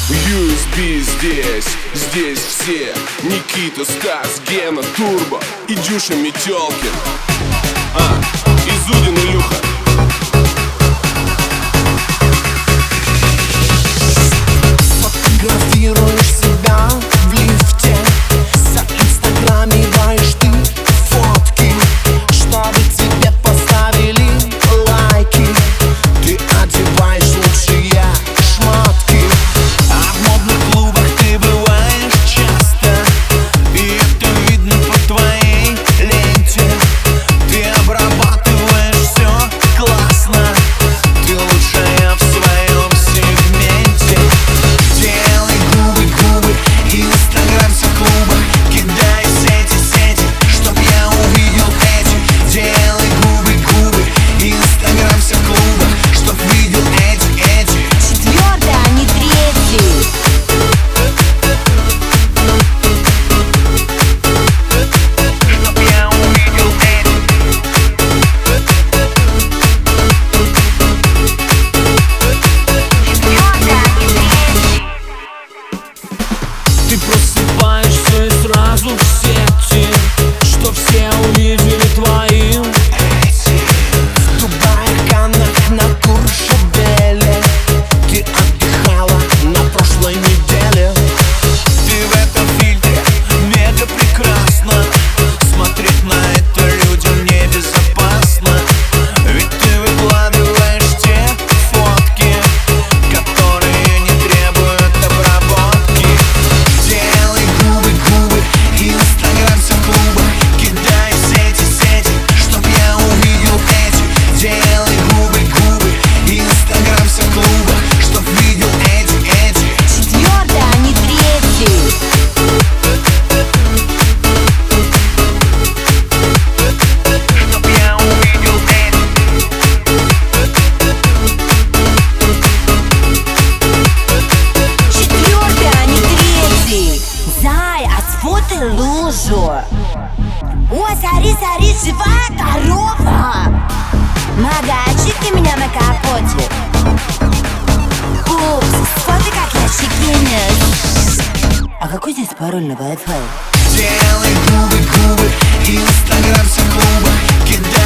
USB здесь все: Никита, Стас, Гена, Турбо и Дюша Метелкин. И Зудин Илюха. Фотографируешь себя в лифте, заинстаграмиваешь ты фотки, чтобы тебе поставили лайки. Ты одеваешь лучшие шмотки, а в модных клубах ты бываешь часто, и это видно по твоей ленте. Ты обрабатываешь все классно, ты лучшая в своем сегменте. Делай губы, Инстаграм в клубах, кидай сети, чтоб я увидел эти. Делай губы, Инстаграм в клубах, чтоб видел эти. Четвертый, а не третий. Чтоб я увидел эти. Четвертый, а не третий. Ты просыпаешься и сразу в сети, что все увидели твои. В Дубае, Каннах, на Куршабеле ты отдыхала на прошлой неделе. Ты в этом фильтре мега прекрасна, смотреть на это людям небезопасно. Ведь ты выкладываешь те фотки, которые не требуют обработки. Делай губы, Инстаграм в клубах, кидай сети, чтоб я увидел эти. Делай губы, Инстаграм в клубах, чтоб видел эти. Четвертый, а не третий. Чтоб я увидел эти. Четвертый, а не третий. Зай, а сфотай лужу. О, сори, живая корова. Магачик, ты меня на капоте. Упс, сфотай, как я чекинюсь. А какой здесь пароль на Wi-Fi? Делай губы, Инстаграм в клубах, кидай